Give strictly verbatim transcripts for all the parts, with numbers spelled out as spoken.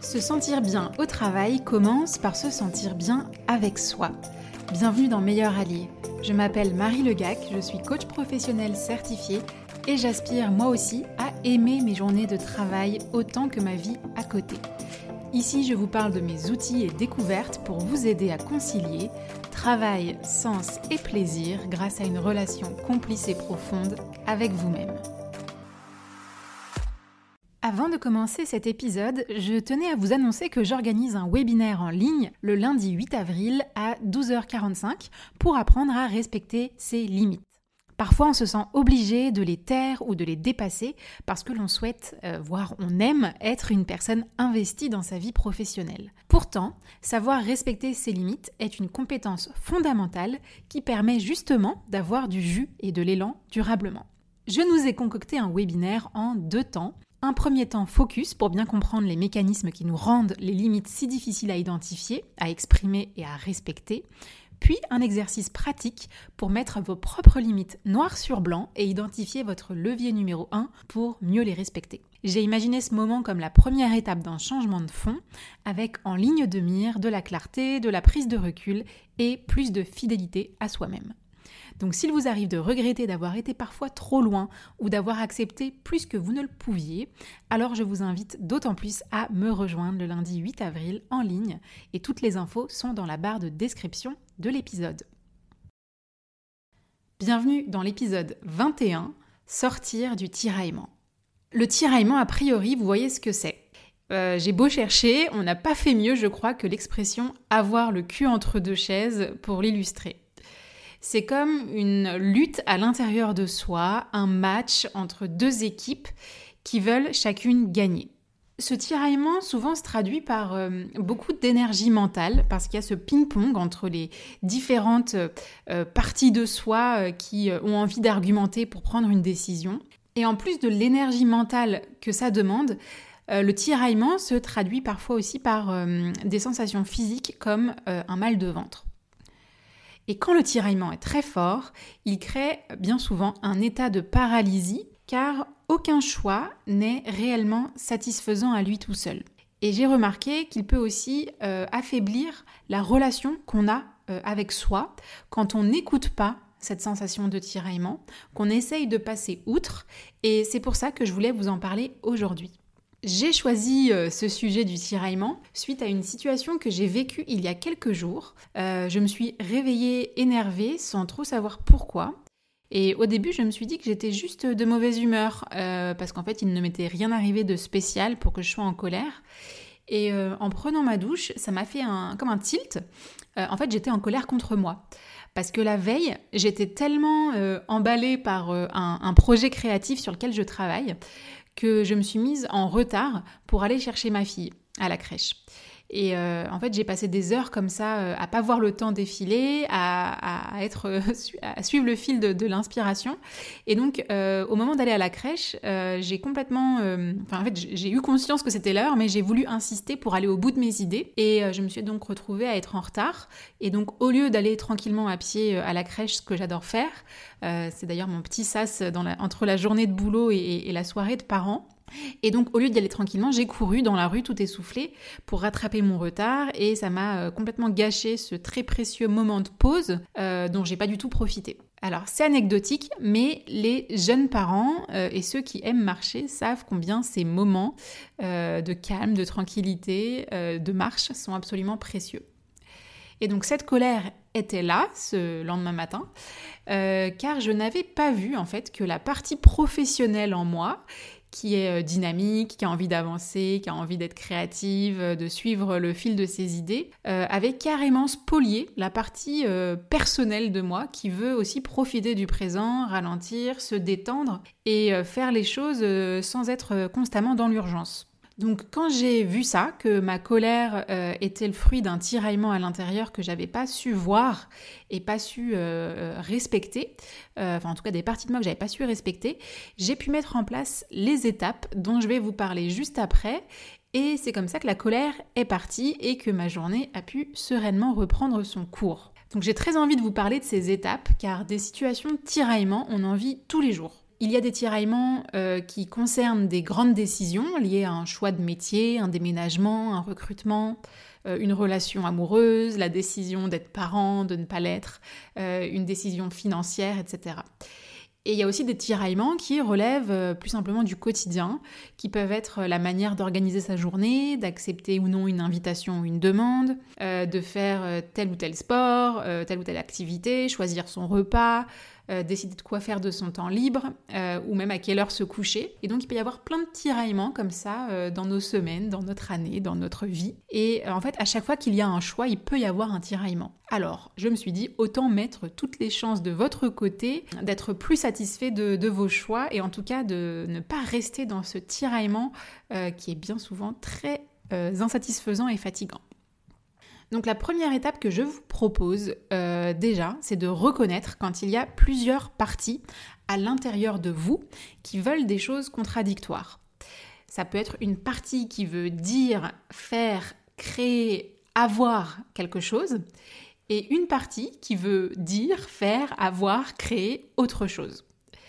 Se sentir bien au travail commence par se sentir bien avec soi. Bienvenue dans Meilleur Allié. Je m'appelle Marie Legac, je suis coach professionnel certifiée et j'aspire moi aussi à aimer mes journées de travail autant que ma vie à côté. Ici, je vous parle de mes outils et découvertes pour vous aider à concilier travail, sens et plaisir grâce à une relation complice et profonde avec vous-même. Avant de commencer cet épisode, je tenais à vous annoncer que j'organise un webinaire en ligne le lundi huit avril à douze heures quarante-cinq pour apprendre à respecter ses limites. Parfois, on se sent obligé de les taire ou de les dépasser parce que l'on souhaite, euh, voire on aime être une personne investie dans sa vie professionnelle. Pourtant, savoir respecter ses limites est une compétence fondamentale qui permet justement d'avoir du jus et de l'élan durablement. Je nous ai concocté un webinaire en deux temps. Un premier temps focus pour bien comprendre les mécanismes qui nous rendent les limites si difficiles à identifier, à exprimer et à respecter. Puis un exercice pratique pour mettre vos propres limites noir sur blanc et identifier votre levier numéro un pour mieux les respecter. J'ai imaginé ce moment comme la première étape d'un changement de fond, avec en ligne de mire de la clarté, de la prise de recul et plus de fidélité à soi-même. Donc s'il vous arrive de regretter d'avoir été parfois trop loin ou d'avoir accepté plus que vous ne le pouviez, alors je vous invite d'autant plus à me rejoindre le lundi huit avril en ligne et toutes les infos sont dans la barre de description de l'épisode. Bienvenue dans l'épisode vingt et un, sortir du tiraillement. Le tiraillement, a priori, vous voyez ce que c'est. Euh, j'ai beau chercher, on n'a pas fait mieux, je crois, que l'expression « avoir le cul entre deux chaises » pour l'illustrer. C'est comme une lutte à l'intérieur de soi, un match entre deux équipes qui veulent chacune gagner. Ce tiraillement souvent se traduit par euh, beaucoup d'énergie mentale parce qu'il y a ce ping-pong entre les différentes euh, parties de soi euh, qui euh, ont envie d'argumenter pour prendre une décision. Et en plus de l'énergie mentale que ça demande, euh, le tiraillement se traduit parfois aussi par euh, des sensations physiques comme euh, un mal de ventre. Et quand le tiraillement est très fort, il crée bien souvent un état de paralysie car aucun choix n'est réellement satisfaisant à lui tout seul. Et j'ai remarqué qu'il peut aussi euh, affaiblir la relation qu'on a euh, avec soi quand on n'écoute pas cette sensation de tiraillement, qu'on essaye de passer outre et c'est pour ça que je voulais vous en parler aujourd'hui. J'ai choisi euh, ce sujet du tiraillement suite à une situation que j'ai vécue il y a quelques jours. Euh, je me suis réveillée énervée sans trop savoir pourquoi. Et au début, je me suis dit que j'étais juste de mauvaise humeur euh, parce qu'en fait, il ne m'était rien arrivé de spécial pour que je sois en colère. Et euh, en prenant ma douche, ça m'a fait un, comme un tilt. Euh, en fait, j'étais en colère contre moi. Parce que la veille, j'étais tellement euh, emballée par euh, un, un projet créatif sur lequel je travaille que je me suis mise en retard pour aller chercher ma fille à la crèche. Et euh, en fait, j'ai passé des heures comme ça euh, à pas voir le temps défiler, à, à, être, euh, à suivre le fil de, de l'inspiration. Et donc, euh, au moment d'aller à la crèche, euh, j'ai complètement... Euh, enfin, en fait, j'ai eu conscience que c'était l'heure, mais j'ai voulu insister pour aller au bout de mes idées. Et euh, je me suis donc retrouvée à être en retard. Et donc, au lieu d'aller tranquillement à pied à la crèche, ce que j'adore faire, euh, c'est d'ailleurs mon petit sas dans la, entre la journée de boulot et, et la soirée de parents. Et donc, au lieu d'y aller tranquillement, j'ai couru dans la rue tout essoufflée pour rattraper mon retard et ça m'a euh, complètement gâché ce très précieux moment de pause euh, dont j'ai pas du tout profité. Alors, c'est anecdotique, mais les jeunes parents euh, et ceux qui aiment marcher savent combien ces moments euh, de calme, de tranquillité, euh, de marche sont absolument précieux. Et donc, cette colère était là ce lendemain matin, euh, car je n'avais pas vu en fait que la partie professionnelle en moi qui est dynamique, qui a envie d'avancer, qui a envie d'être créative, de suivre le fil de ses idées, euh, avait carrément spolié la partie euh, personnelle de moi qui veut aussi profiter du présent, ralentir, se détendre et euh, faire les choses euh, sans être constamment dans l'urgence. Donc quand j'ai vu ça, que ma colère euh, était le fruit d'un tiraillement à l'intérieur que j'avais pas su voir et pas su euh, respecter, euh, enfin en tout cas des parties de moi que j'avais pas su respecter, j'ai pu mettre en place les étapes dont je vais vous parler juste après. Et c'est comme ça que la colère est partie et que ma journée a pu sereinement reprendre son cours. Donc j'ai très envie de vous parler de ces étapes car des situations de tiraillement, on en vit tous les jours. Il y a des tiraillements euh, qui concernent des grandes décisions liées à un choix de métier, un déménagement, un recrutement, euh, une relation amoureuse, la décision d'être parent, de ne pas l'être, euh, une décision financière, et cetera. Et il y a aussi des tiraillements qui relèvent euh, plus simplement du quotidien, qui peuvent être la manière d'organiser sa journée, d'accepter ou non une invitation ou une demande, euh, de faire euh, tel ou tel sport, euh, telle ou telle activité, choisir son repas, euh, décider de quoi faire de son temps libre, euh, ou même à quelle heure se coucher. Et donc il peut y avoir plein de tiraillements comme ça euh, dans nos semaines, dans notre année, dans notre vie. Et euh, en fait, à chaque fois qu'il y a un choix, il peut y avoir un tiraillement. Alors, je me suis dit, autant mettre toutes les chances de votre côté, d'être plus satisfait de, de vos choix et en tout cas de ne pas rester dans ce tiraillement euh, qui est bien souvent très euh, insatisfaisant et fatigant. Donc la première étape que je vous propose euh, déjà, c'est de reconnaître quand il y a plusieurs parties à l'intérieur de vous qui veulent des choses contradictoires. Ça peut être une partie qui veut dire, faire, créer, avoir quelque chose, et une partie qui veut dire, faire, avoir, créer autre chose.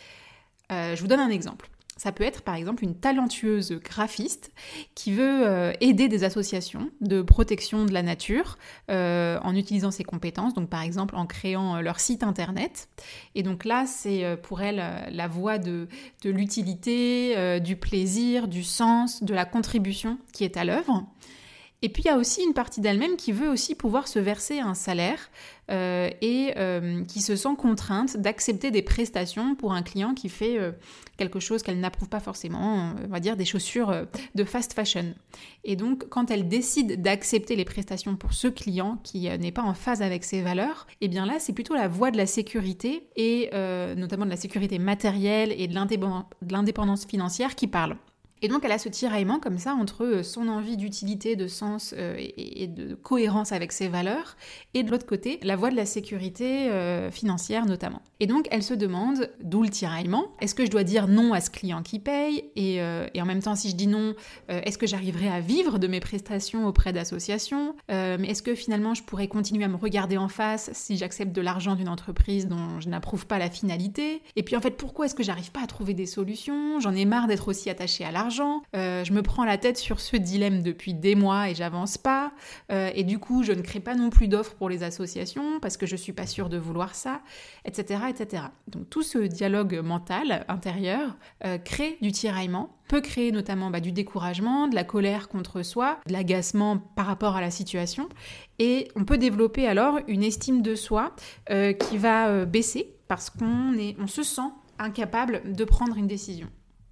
Euh, je vous donne un exemple. Ça peut être par exemple une talentueuse graphiste qui veut euh, aider des associations de protection de la nature euh, en utilisant ses compétences, donc par exemple en créant euh, leur site internet. Et donc là, c'est euh, pour elle euh, la voie de, de l'utilité, euh, du plaisir, du sens, de la contribution qui est à l'œuvre. Et puis il y a aussi une partie d'elle-même qui veut aussi pouvoir se verser un salaire euh, et euh, qui se sent contrainte d'accepter des prestations pour un client qui fait euh, quelque chose qu'elle n'approuve pas forcément, on va dire des chaussures euh, de fast fashion. Et donc quand elle décide d'accepter les prestations pour ce client qui euh, n'est pas en phase avec ses valeurs, et bien là c'est plutôt la voie de la sécurité et euh, notamment de la sécurité matérielle et de l'indépendance, de l'indépendance financière qui parle. Et donc elle a ce tiraillement comme ça entre son envie d'utilité, de sens euh, et, et de cohérence avec ses valeurs, et de l'autre côté, la voie de la sécurité euh, financière notamment. Et donc elle se demande, d'où le tiraillement, est-ce que je dois dire non à ce client qui paye, et, euh, et en même temps si je dis non, euh, est-ce que j'arriverai à vivre de mes prestations auprès d'associations, euh, mais est-ce que finalement je pourrais continuer à me regarder en face si j'accepte de l'argent d'une entreprise dont je n'approuve pas la finalité, et puis en fait pourquoi est-ce que j'arrive pas à trouver des solutions, j'en ai marre d'être aussi attachée à l'argent. Euh, je me prends la tête sur ce dilemme depuis des mois et j'avance pas. Euh, et du coup, je ne crée pas non plus d'offres pour les associations parce que je suis pas sûre de vouloir ça, et cetera, et cetera. Donc tout ce dialogue mental intérieur euh, crée du tiraillement, peut créer notamment bah, du découragement, de la colère contre soi, de l'agacement par rapport à la situation. Et on peut développer alors une estime de soi euh, qui va euh, baisser parce qu'on est, on se sent incapable de prendre une décision.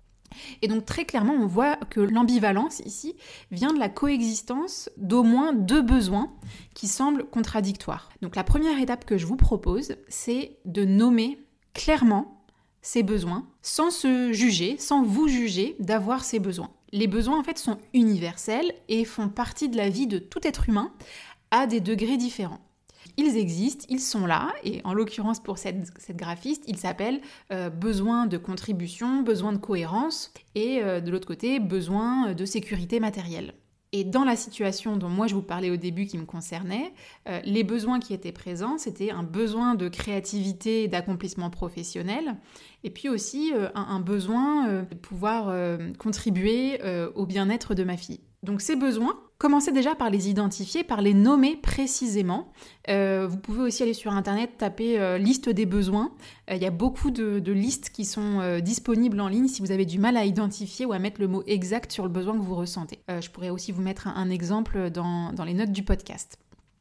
Et donc très clairement, on voit que l'ambivalence ici vient de la coexistence d'au moins deux besoins qui semblent contradictoires. Donc la première étape que je vous propose, c'est de nommer clairement ces besoins, sans se juger, sans vous juger d'avoir ces besoins. Les besoins en fait sont universels et font partie de la vie de tout être humain à des degrés différents. Ils existent, ils sont là, et en l'occurrence pour cette, cette graphiste, ils s'appellent euh, besoin de contribution, besoin de cohérence, et euh, de l'autre côté, besoin de sécurité matérielle. Et dans la situation dont moi je vous parlais au début qui me concernait, euh, les besoins qui étaient présents, c'était un besoin de créativité et d'accomplissement professionnel, et puis aussi euh, un, un besoin euh, de pouvoir euh, contribuer euh, au bien-être de ma fille. Donc ces besoins, commencez déjà par les identifier, par les nommer précisément. Euh, vous pouvez aussi aller sur internet, taper euh, liste des besoins. Il euh, y a beaucoup de, de listes qui sont euh, disponibles en ligne si vous avez du mal à identifier ou à mettre le mot exact sur le besoin que vous ressentez. Euh, je pourrais aussi vous mettre un, un exemple dans, dans les notes du podcast.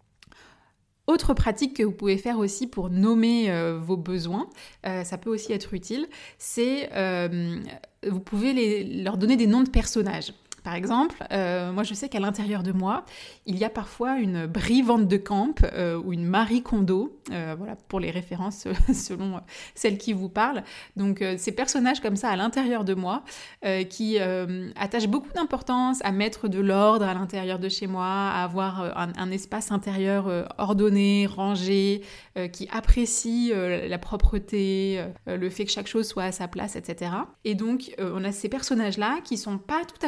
Autre pratique que vous pouvez faire aussi pour nommer euh, vos besoins, euh, ça peut aussi être utile, c'est euh, vous pouvez les, leur donner des noms de personnages. Par exemple, euh, moi je sais qu'à l'intérieur de moi, il y a parfois une Brie Van de Camp euh, ou une Marie Kondo, euh, voilà pour les références selon celles qui vous parlent. Donc euh, ces personnages comme ça à l'intérieur de moi euh, qui euh, attachent beaucoup d'importance à mettre de l'ordre à l'intérieur de chez moi, à avoir euh, un, un espace intérieur euh, ordonné, rangé, euh, qui apprécie euh, la propreté, euh, le fait que chaque chose soit à sa place, et cetera. Et donc euh, on a ces personnages-là qui sont pas tout à fait d'accord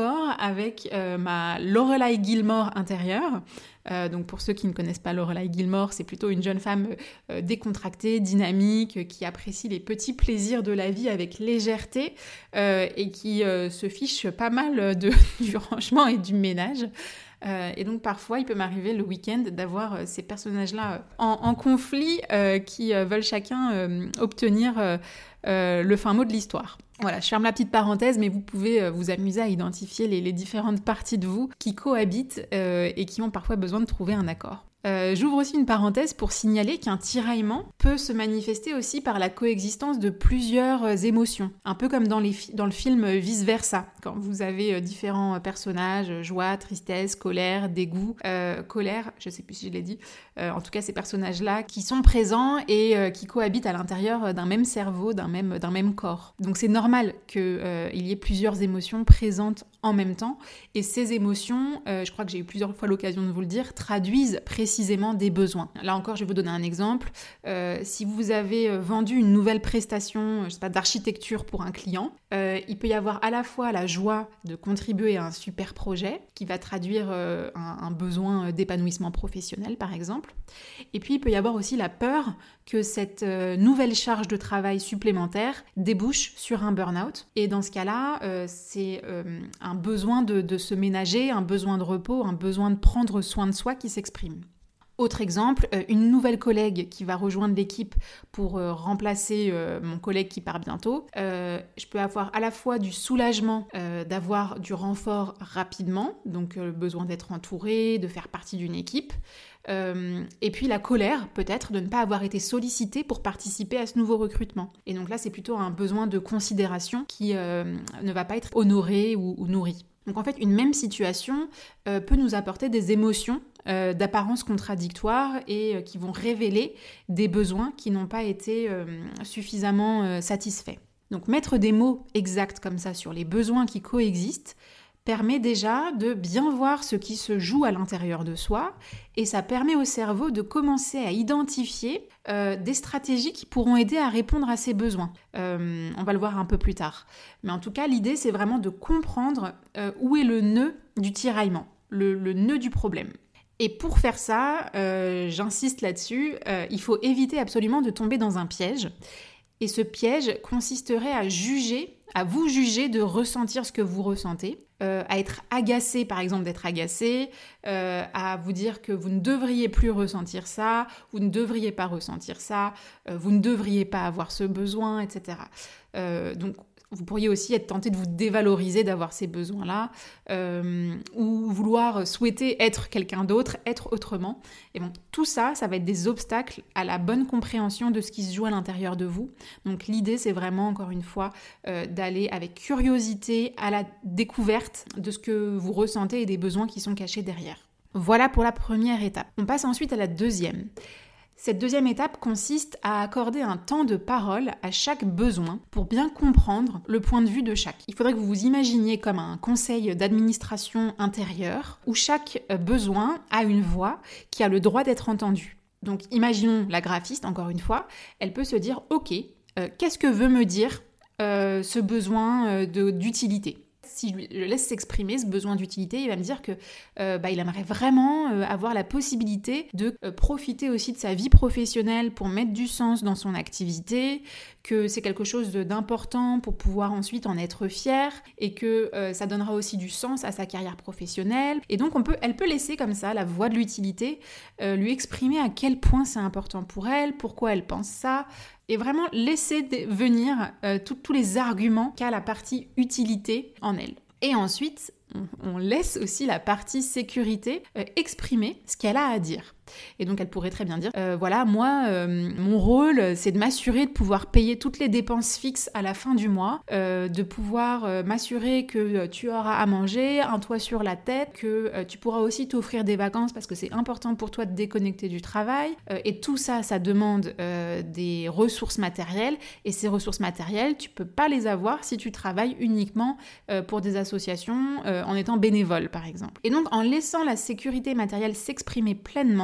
accord avec euh, ma Lorelai Gilmore intérieure. Euh, donc pour ceux qui ne connaissent pas Lorelai Gilmore, c'est plutôt une jeune femme euh, décontractée, dynamique, euh, qui apprécie les petits plaisirs de la vie avec légèreté euh, et qui euh, se fiche pas mal de, du rangement et du ménage. Euh, et donc parfois, il peut m'arriver le week-end d'avoir euh, ces personnages-là en, en conflit euh, qui euh, veulent chacun euh, obtenir euh, euh, le fin mot de l'histoire. Voilà, je ferme la petite parenthèse, mais vous pouvez euh, vous amuser à identifier les, les différentes parties de vous qui cohabitent euh, et qui ont parfois besoin de trouver un accord. Euh, j'ouvre aussi une parenthèse pour signaler qu'un tiraillement peut se manifester aussi par la coexistence de plusieurs euh, émotions, un peu comme dans, les fi- dans le film euh, Vice Versa, quand vous avez euh, différents euh, personnages, euh, joie, tristesse, colère, dégoût, euh, colère, je sais plus si je l'ai dit, euh, en tout cas ces personnages-là qui sont présents et euh, qui cohabitent à l'intérieur d'un même cerveau, d'un même, d'un même corps. Donc c'est normal qu'il euh, y ait plusieurs émotions présentes en même temps, et ces émotions, euh, je crois que j'ai eu plusieurs fois l'occasion de vous le dire, traduisent précisément des besoins. Là encore, je vais vous donner un exemple. Euh, si vous avez vendu une nouvelle prestation, je sais pas, d'architecture pour un client, euh, il peut y avoir à la fois la joie de contribuer à un super projet, qui va traduire euh, un, un besoin d'épanouissement professionnel, par exemple, et puis il peut y avoir aussi la peur que cette euh, nouvelle charge de travail supplémentaire débouche sur un burn-out. Et dans ce cas-là, euh, c'est euh, un besoin de, de se ménager, un besoin de repos, un besoin de prendre soin de soi qui s'exprime. Autre exemple, euh, une nouvelle collègue qui va rejoindre l'équipe pour euh, remplacer euh, mon collègue qui part bientôt. Euh, je peux avoir à la fois du soulagement euh, d'avoir du renfort rapidement, donc euh, le besoin d'être entouré, de faire partie d'une équipe, euh, et puis la colère peut-être de ne pas avoir été sollicité pour participer à ce nouveau recrutement. Et donc là, c'est plutôt un besoin de considération qui euh, ne va pas être honoré ou, ou nourri. Donc en fait, une même situation euh, peut nous apporter des émotions euh, d'apparence contradictoire et euh, qui vont révéler des besoins qui n'ont pas été euh, suffisamment euh, satisfaits. Donc mettre des mots exacts comme ça sur les besoins qui coexistent permet déjà de bien voir ce qui se joue à l'intérieur de soi, et ça permet au cerveau de commencer à identifier euh, des stratégies qui pourront aider à répondre à ces besoins. Euh, on va le voir un peu plus tard. Mais en tout cas, l'idée, c'est vraiment de comprendre euh, où est le nœud du tiraillement, le, le nœud du problème. Et pour faire ça, euh, j'insiste là-dessus, euh, il faut éviter absolument de tomber dans un piège. Et ce piège consisterait à juger, à vous juger de ressentir ce que vous ressentez, euh, à être agacé, par exemple, d'être agacé, euh, à vous dire que vous ne devriez plus ressentir ça, vous ne devriez pas ressentir ça, euh, vous ne devriez pas avoir ce besoin, et cetera. Euh, donc, vous pourriez aussi être tenté de vous dévaloriser d'avoir ces besoins-là, euh, ou vouloir souhaiter être quelqu'un d'autre, être autrement. Et bon, tout ça, ça va être des obstacles à la bonne compréhension de ce qui se joue à l'intérieur de vous. Donc l'idée, c'est vraiment, encore une fois, euh, d'aller avec curiosité à la découverte de ce que vous ressentez et des besoins qui sont cachés derrière. Voilà pour la première étape. On passe ensuite à la deuxième. Cette deuxième étape consiste à accorder un temps de parole à chaque besoin pour bien comprendre le point de vue de chaque. Il faudrait que vous vous imaginiez comme un conseil d'administration intérieur où chaque besoin a une voix qui a le droit d'être entendue. Donc imaginons la graphiste, encore une fois, elle peut se dire « Ok, euh, qu'est-ce que veut me dire euh, ce besoin euh, de, d'utilité ?» Si je le laisse s'exprimer, ce besoin d'utilité, il va me dire que euh, bah, il aimerait vraiment euh, avoir la possibilité de euh, profiter aussi de sa vie professionnelle pour mettre du sens dans son activité, que c'est quelque chose de, d'important pour pouvoir ensuite en être fier, et que euh, ça donnera aussi du sens à sa carrière professionnelle. Et donc on peut, elle peut laisser comme ça la voix de l'utilité, euh, lui exprimer à quel point c'est important pour elle, pourquoi elle pense ça, et vraiment laisser venir euh, tous les arguments qu'a la partie utilité en elle. Et ensuite, on, on laisse aussi la partie sécurité euh, exprimer ce qu'elle a à dire. Et donc elle pourrait très bien dire euh, voilà, moi euh, mon rôle c'est de m'assurer de pouvoir payer toutes les dépenses fixes à la fin du mois, euh, de pouvoir euh, m'assurer que euh, tu auras à manger, un toit sur la tête, que euh, tu pourras aussi t'offrir des vacances parce que c'est important pour toi de déconnecter du travail, euh, et tout ça ça demande euh, des ressources matérielles, et ces ressources matérielles tu peux pas les avoir si tu travailles uniquement euh, pour des associations euh, en étant bénévole par exemple. Et donc en laissant la sécurité matérielle s'exprimer pleinement,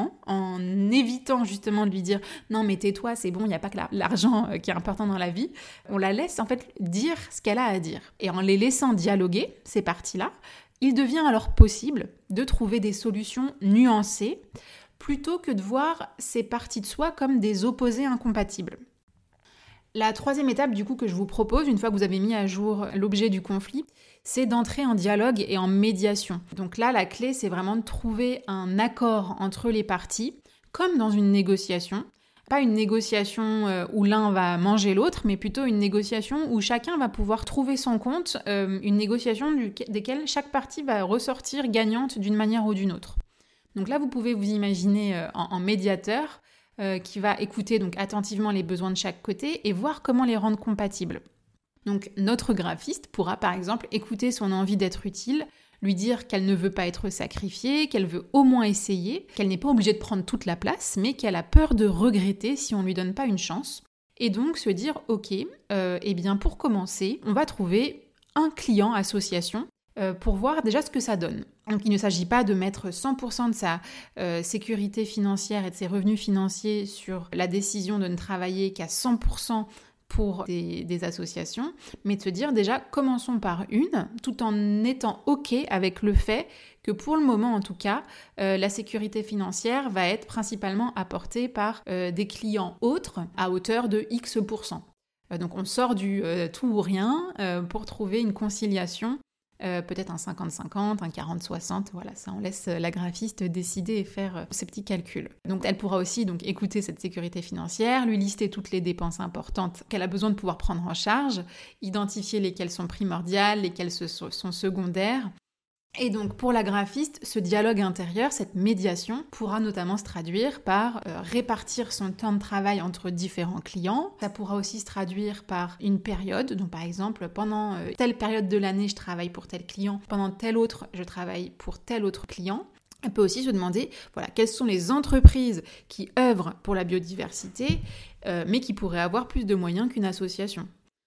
gentiment, en évitant justement de lui dire « Non mais tais-toi, c'est bon, il n'y a pas que l'argent qui est important dans la vie », on la laisse en fait dire ce qu'elle a à dire. Et en les laissant dialoguer, ces parties-là, il devient alors possible de trouver des solutions nuancées plutôt que de voir ces parties de soi comme des opposés incompatibles. La troisième étape du coup que je vous propose, une fois que vous avez mis à jour l'objet du conflit, c'est d'entrer en dialogue et en médiation. Donc là, la clé, c'est vraiment de trouver un accord entre les parties, comme dans une négociation. Pas une négociation où l'un va manger l'autre, mais plutôt une négociation où chacun va pouvoir trouver son compte, euh, une négociation du, desquelles chaque partie va ressortir gagnante d'une manière ou d'une autre. Donc là, vous pouvez vous imaginer euh, en, en médiateur euh, qui va écouter donc attentivement les besoins de chaque côté et voir comment les rendre compatibles. Donc notre graphiste pourra par exemple écouter son envie d'être utile, lui dire qu'elle ne veut pas être sacrifiée, qu'elle veut au moins essayer, qu'elle n'est pas obligée de prendre toute la place, mais qu'elle a peur de regretter si on ne lui donne pas une chance. Et donc se dire, ok, euh, eh bien pour commencer, on va trouver un client association euh, pour voir déjà ce que ça donne. Donc il ne s'agit pas de mettre cent pour cent de sa euh, sécurité financière et de ses revenus financiers sur la décision de ne travailler qu'à cent pour cent pour des, des associations, mais de se dire déjà, commençons par une, tout en étant OK avec le fait que pour le moment en tout cas, euh, la sécurité financière va être principalement apportée par euh, des clients autres à hauteur de X pour cent. Euh, donc on sort du euh, tout ou rien euh, pour trouver une conciliation, euh, peut-être un cinquante cinquante, un quarante soixante, voilà, ça on laisse la graphiste décider et faire euh, ses petits calculs. Donc elle pourra aussi donc écouter cette sécurité financière, lui lister toutes les dépenses importantes qu'elle a besoin de pouvoir prendre en charge, identifier lesquelles sont primordiales, lesquelles sont secondaires. Et donc pour la graphiste, ce dialogue intérieur, cette médiation, pourra notamment se traduire par euh, répartir son temps de travail entre différents clients. Ça pourra aussi se traduire par une période, donc par exemple pendant euh, telle période de l'année je travaille pour tel client, pendant telle autre je travaille pour tel autre client. Elle peut aussi se demander voilà, quelles sont les entreprises qui œuvrent pour la biodiversité, euh, mais qui pourraient avoir plus de moyens qu'une association.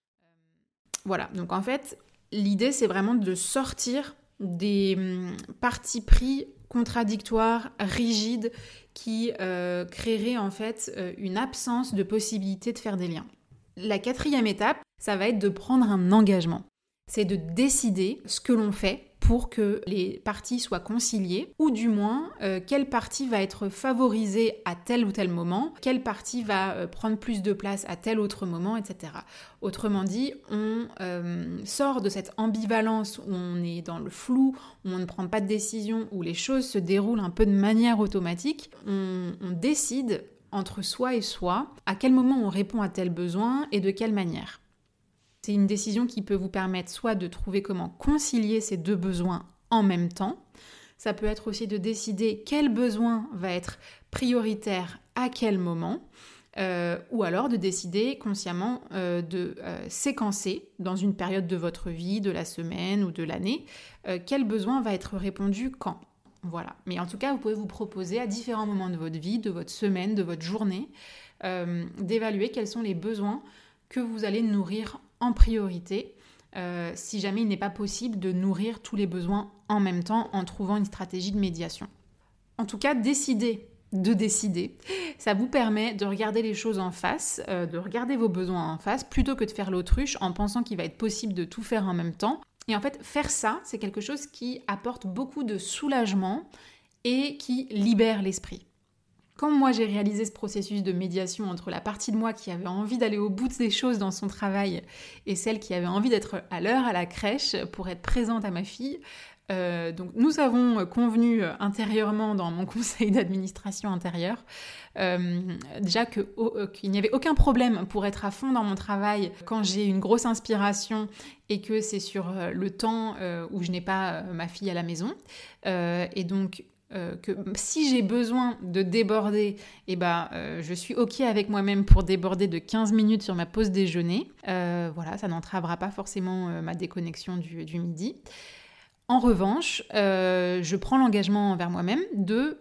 Voilà, donc en fait, l'idée c'est vraiment de sortir des hum, partis pris contradictoires, rigides, qui euh, créeraient en fait euh, une absence de possibilité de faire des liens. La quatrième étape, ça va être de prendre un engagement. C'est de décider ce que l'on fait pour que les parties soient conciliées, ou du moins euh, quelle partie va être favorisée à tel ou tel moment, quelle partie va euh, prendre plus de place à tel autre moment, et cetera. Autrement dit, on euh, sort de cette ambivalence où on est dans le flou, où on ne prend pas de décision, où les choses se déroulent un peu de manière automatique. On, on décide entre soi et soi à quel moment on répond à tel besoin et de quelle manière. C'est une décision qui peut vous permettre soit de trouver comment concilier ces deux besoins en même temps. Ça peut être aussi de décider quel besoin va être prioritaire à quel moment, euh, ou alors de décider consciemment euh, de euh, séquencer dans une période de votre vie, de la semaine ou de l'année, euh, quel besoin va être répondu quand. Voilà. Mais en tout cas, vous pouvez vous proposer à différents moments de votre vie, de votre semaine, de votre journée, euh, d'évaluer quels sont les besoins que vous allez nourrir en priorité, euh, si jamais il n'est pas possible de nourrir tous les besoins en même temps en trouvant une stratégie de médiation. En tout cas, décider de décider, ça vous permet de regarder les choses en face, euh, de regarder vos besoins en face, plutôt que de faire l'autruche en pensant qu'il va être possible de tout faire en même temps. Et en fait, faire ça, c'est quelque chose qui apporte beaucoup de soulagement et qui libère l'esprit. Quand moi j'ai réalisé ce processus de médiation entre la partie de moi qui avait envie d'aller au bout des choses dans son travail et celle qui avait envie d'être à l'heure à la crèche pour être présente à ma fille, euh, donc nous avons convenu intérieurement dans mon conseil d'administration intérieur euh, déjà que, oh, qu'il n'y avait aucun problème pour être à fond dans mon travail quand j'ai une grosse inspiration et que c'est sur le temps euh, où je n'ai pas ma fille à la maison. Euh, et donc Euh, que si j'ai besoin de déborder, eh ben, euh, je suis OK avec moi-même pour déborder de quinze minutes sur ma pause déjeuner. Euh, voilà, ça n'entravera pas forcément euh, ma déconnexion du, du midi. En revanche, euh, je prends l'engagement envers moi-même de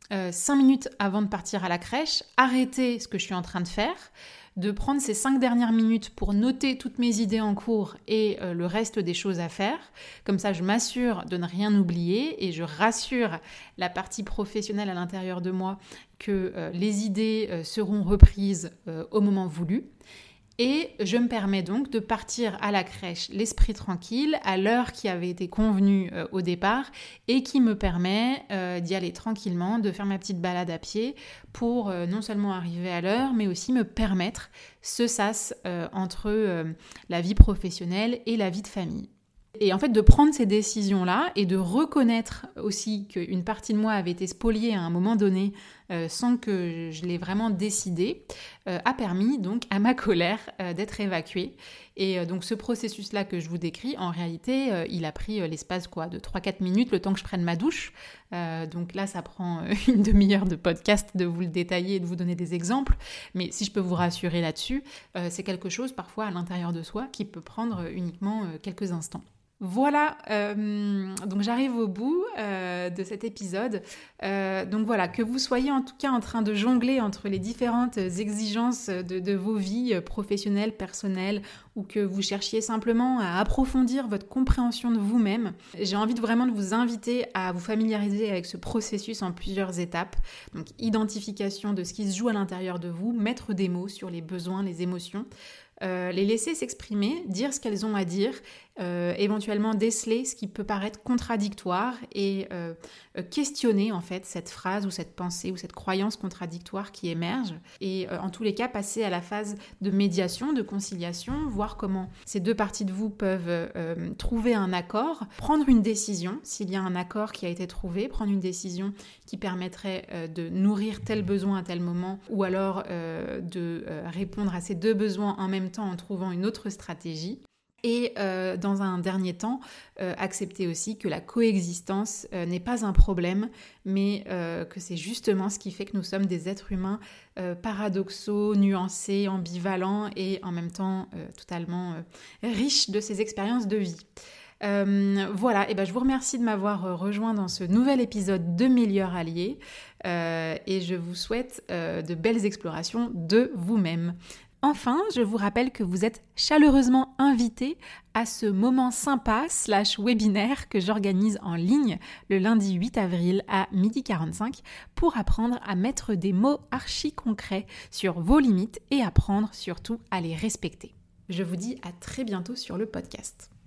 euh, cinq minutes avant de partir à la crèche, arrêter ce que je suis en train de faire, de prendre ces cinq dernières minutes pour noter toutes mes idées en cours et euh, le reste des choses à faire. Comme ça, je m'assure de ne rien oublier et je rassure la partie professionnelle à l'intérieur de moi que euh, les idées euh, seront reprises euh, au moment voulu. Et je me permets donc de partir à la crèche l'esprit tranquille, à l'heure qui avait été convenue euh, au départ et qui me permet euh, d'y aller tranquillement, de faire ma petite balade à pied pour euh, non seulement arriver à l'heure, mais aussi me permettre ce sas euh, entre euh, la vie professionnelle et la vie de famille. Et en fait, de prendre ces décisions-là et de reconnaître aussi qu'une partie de moi avait été spoliée à un moment donné euh, sans que je l'ai vraiment décidé, euh, a permis donc à ma colère euh, d'être évacuée. Et euh, donc ce processus-là que je vous décris, en réalité, euh, il a pris euh, l'espace quoi, de trois à quatre minutes, le temps que je prenne ma douche. Euh, donc là, ça prend euh, une demi-heure de podcast de vous le détailler et de vous donner des exemples. Mais si je peux vous rassurer là-dessus, euh, c'est quelque chose parfois à l'intérieur de soi qui peut prendre uniquement euh, quelques instants. Voilà, euh, donc j'arrive au bout euh, de cet épisode. Euh, donc voilà, que vous soyez en tout cas en train de jongler entre les différentes exigences de, de vos vies professionnelles, personnelles, ou que vous cherchiez simplement à approfondir votre compréhension de vous-même, j'ai envie de vraiment de vous inviter à vous familiariser avec ce processus en plusieurs étapes. Donc identification de ce qui se joue à l'intérieur de vous, mettre des mots sur les besoins, les émotions, Euh, les laisser s'exprimer, dire ce qu'elles ont à dire, euh, éventuellement déceler ce qui peut paraître contradictoire et euh, questionner en fait cette phrase ou cette pensée ou cette croyance contradictoire qui émerge et euh, en tous les cas passer à la phase de médiation, de conciliation, voir comment ces deux parties de vous peuvent euh, trouver un accord, prendre une décision s'il y a un accord qui a été trouvé, prendre une décision qui permettrait euh, de nourrir tel besoin à tel moment ou alors euh, de euh, répondre à ces deux besoins en même temps en trouvant une autre stratégie. Et euh, dans un dernier temps, euh, accepter aussi que la coexistence euh, n'est pas un problème, mais euh, que c'est justement ce qui fait que nous sommes des êtres humains euh, paradoxaux, nuancés, ambivalents et en même temps euh, totalement euh, riches de ces expériences de vie. Euh, voilà, et ben je vous remercie de m'avoir rejoint dans ce nouvel épisode de Meilleur Allié euh, et je vous souhaite euh, de belles explorations de vous-même. Enfin, je vous rappelle que vous êtes chaleureusement invités à ce moment sympa slash webinaire que j'organise en ligne le lundi huit avril à midi quarante-cinq pour apprendre à mettre des mots archi concrets sur vos limites et apprendre surtout à les respecter. Je vous dis à très bientôt sur le podcast.